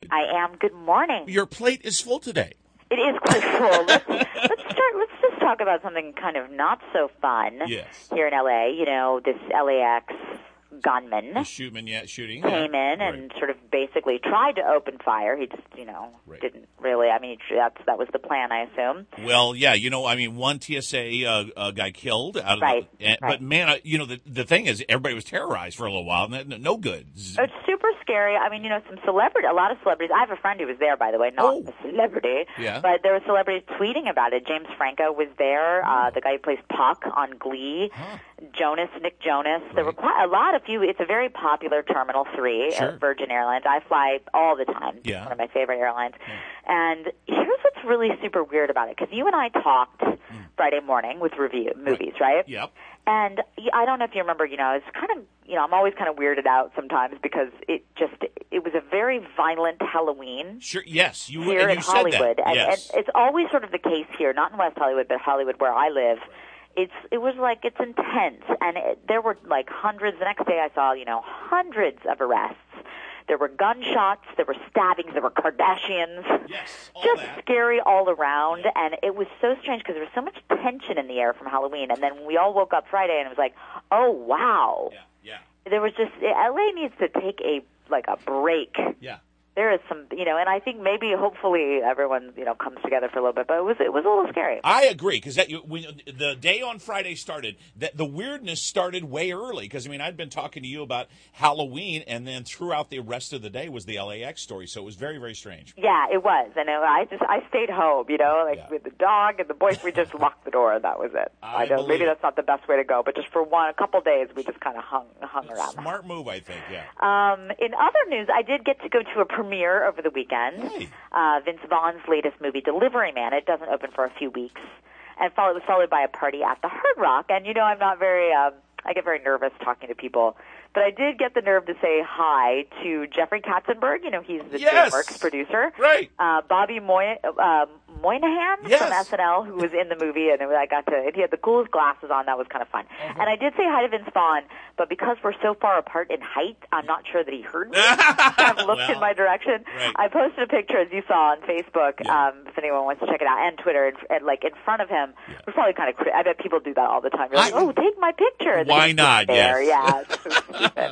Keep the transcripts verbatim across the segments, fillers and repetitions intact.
I am. Good morning. Your plate is full today. It is quite full. Let's, let's start. Let's just talk about something kind of not so fun. Yes. Here in L A, you know, this L A X gunman The shootman, yeah, shooting. came yeah. in and Right. sort of basically tried to open fire. He just, you know, Right. didn't really. I mean, that's that was the plan, I assume. Well, yeah, you know, I mean, one T S A uh, uh, guy killed out of Right, the, and, right. but man, I, you know, the the thing is, everybody was terrorized for a little while, and that, no good. It's super scary. I mean, you know, some celebrity, a lot of celebrities. I have a friend who was there, by the way, not Oh. a celebrity, Yeah. but there were celebrities tweeting about it. James Franco was there, uh, the guy who plays Puck on Glee, Huh. Jonas, Nick Jonas. There were Right. quite a lot of few. It's a very popular Terminal three Sure. at Virgin Airlines. I fly all the time. Yeah. It's one of my favorite airlines. And here's what's really super weird about it, because you and I talked Friday morning with review movies, right? Yep. And I don't know if you remember, you know, it's kind of, you know, I'm always kind of weirded out sometimes because it just, it was a very violent Halloween Sure. Yes. You here and in you said Hollywood. that. And, Yes. and it's always sort of the case here, not in West Hollywood, but Hollywood where I live. It's, it was like, it's intense. And it, there were like hundreds, the next day I saw, you know, hundreds of arrests. There were gunshots, there were stabbings, there were Kardashians. Yes, all Just that. scary all around, and it was so strange because there was so much tension in the air from Halloween, and then we all woke up Friday and it was like, oh, wow. Yeah. Yeah. There was just, L A needs to take a, like a break. Yeah. There is some, you know, and I think maybe hopefully everyone, you know, comes together for a little bit, but it was, it was a little scary. I agree, because that you, when the day on Friday started, that the weirdness started way early. Because I mean, I'd been talking to you about Halloween, and then throughout the rest of the day was the L A X story. So it was very, very strange. Yeah, it was, and I just I stayed home, you know, like Yeah. with the dog and the boys. We just locked the door, and that was it. I know believe maybe it. that's not the best way to go, but just for one, a couple days, we just kind of hung hung around. Smart move, I think. Yeah. Um, in other news, I did get to go to a premiere over the weekend. Hey. Uh, Vince Vaughn's latest movie, Delivery Man. It doesn't open for a few weeks, and followed, was followed by a party at the Hard Rock. And you know, I'm not very, um, I get very nervous talking to people, but I did get the nerve to say hi to Jeffrey Katzenberg. You know, he's the Yes. DreamWorks producer. Right. Uh, Bobby Moy, uh, Moynihan Yes. from S N L, who was in the movie, and I got to, and he had the coolest glasses on. That was kind of fun. And I did say hi to Vince Vaughn, but because we're so far apart in height, I'm not sure that he heard me. kind of looked Well, in my direction. right. I posted a picture, as you saw on Facebook, Yeah. um, if anyone wants to check it out, and Twitter, and, and like in front of him. Yeah. It was probably kind of. Cra- I bet people do that all the time. You're like, I- oh, take my picture. And then Why you sit not? There. Yes. Yeah. It's so stupid.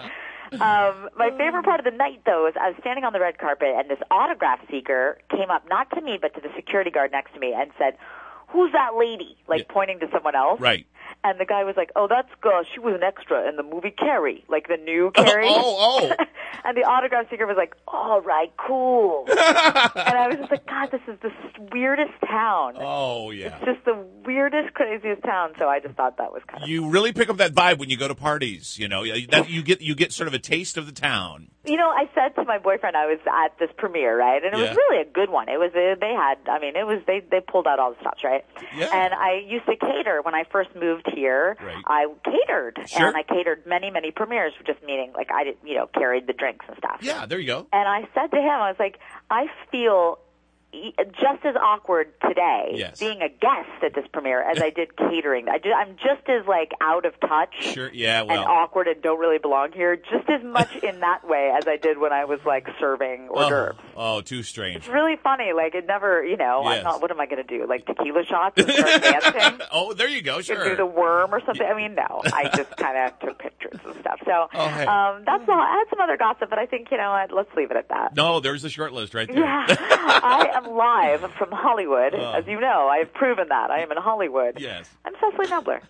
Um, my favorite part of the night, though, is I was standing on the red carpet, and this autograph seeker came up, not to me, but to the security guard next to me, and said, who's that lady? Like, Yeah. pointing to someone else. Right. And the guy was like, oh, that's girl. She was an extra in the movie Carrie, like the new Carrie. Oh, oh. And the autograph seeker was like, all right, cool. And I was just like, God, this is the weirdest town. Oh, yeah. It's just the weirdest, craziest town. So I just thought that was kind of. You really pick up that vibe when you go to parties. You know, that you get you get sort of a taste of the town. You know, I said to my boyfriend I was at this premiere, right? And it Yeah. was really a good one. It was, uh, they had, I mean, it was, they, they pulled out all the stops, right? Yeah. And I used to cater when I first moved here. Right. I catered. Sure. And I catered many, many premieres, just meaning, like, I did, you know, carried the drinks and stuff. Yeah, there you go. And I said to him, I was like, I feel e- just as awkward today Yes. being a guest at this premiere as I did catering. I do, I'm just as, like, out of touch Sure. Yeah. and Well. awkward and don't really belong here, just as much in that way as I did when I was, like, serving hors Oh, d'oeuvres. oh, too strange. It's really funny. Like, it never, you know, Yes. I'm not, what am I going to do? Like, tequila shots and start dancing? Oh, there you go. And Sure. do the worm or something? I mean, no. I just kind of took pictures and stuff. So, Oh, hey. um, that's all. I had some other gossip, but I think, you know what, let's leave it at that. No, there's the short list right there. Yeah, I am live from Hollywood. Oh. As you know, I have proven that. I am in Hollywood. Yes. I'm Cecily Nebler.